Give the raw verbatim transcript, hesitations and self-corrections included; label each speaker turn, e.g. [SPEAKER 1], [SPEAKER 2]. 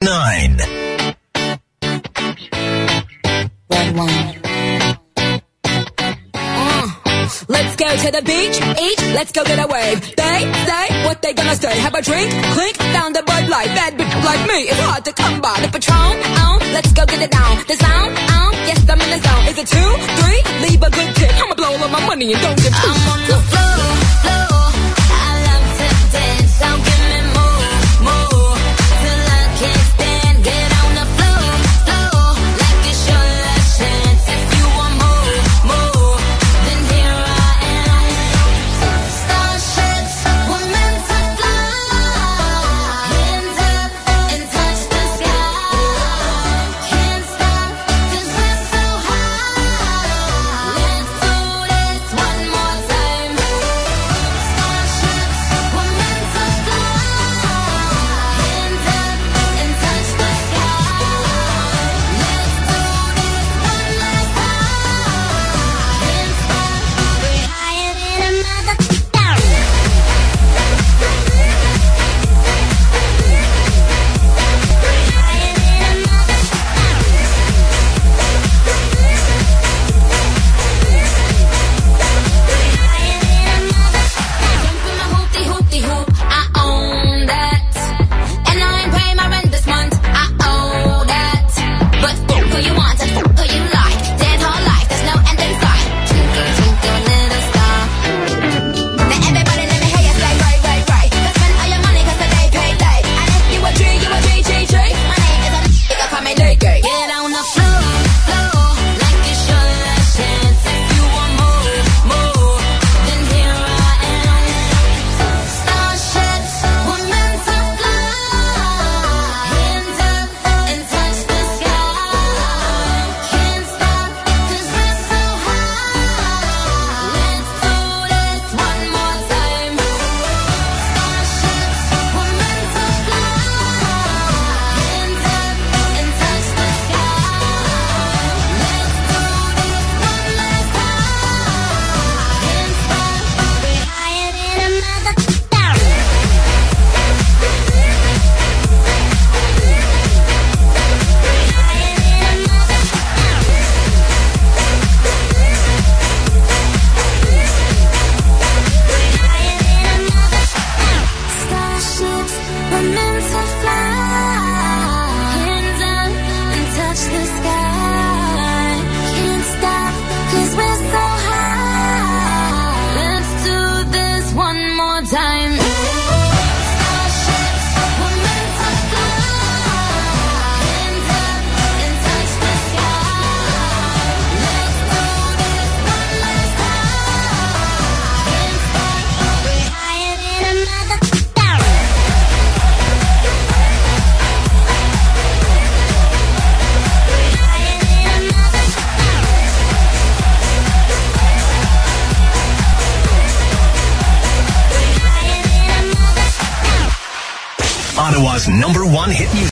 [SPEAKER 1] nine.
[SPEAKER 2] Red wine. Let's go to the beach, eat, let's go get a wave. They say what they gonna say. Have a drink, clink, down the Bud Light. Bad bitch like me, it's hard to come by. The Patron, on, let's go get it down. The sound, on, yes I'm in the zone. Is it two, three? Leave a good tip. I'ma blow all of my money and don't get too. I'm on the floor, floor. I love to dance, so give me more, more. Till I can't stand, get on the floor, floor. Like it's your last chance. If you want more, more, then here I am. Starships were meant to fly. Hands up and touch the sky. Can't stop 'cause we're so high. Let's do this one more time. Starships were meant to fly. Hands up and touch the sky. Let's do this one last time. Can't stop. We're higher than a mother. Jumping my hoopty hoopty hoop, I own that. And I ain't paying my rent this month, I owe that. But fuck who you want and fuck who you like. Dance all life, there's no end in sight. Twinkle, twinkle, little star. Now everybody let me hear you say right, right, right. Go spend all your money 'cause the day paid late. And if you a G, you a G, G, G. My name is a you can call me Lady. Get on the floor, floor. Like it's your last chance. If you want more, more, then here I am. Starships were meant to fly. Hands up and touch the sky. Can't stop 'cause we're so high. Let's do this one more time. Starships were meant to fly. Hands up and touch the sky. Let's do this one last time. Can't stop. We're higher than a mother. Starships were meant to fly. Hands up and touch the sky. Can't stop 'cause we're so high. Let's do this one more time. Starships were meant to fly. Hands up and touch the sky. Let's do this one last time. Can't stop. We're higher than a mother.
[SPEAKER 1] Ottawa's number one hit music.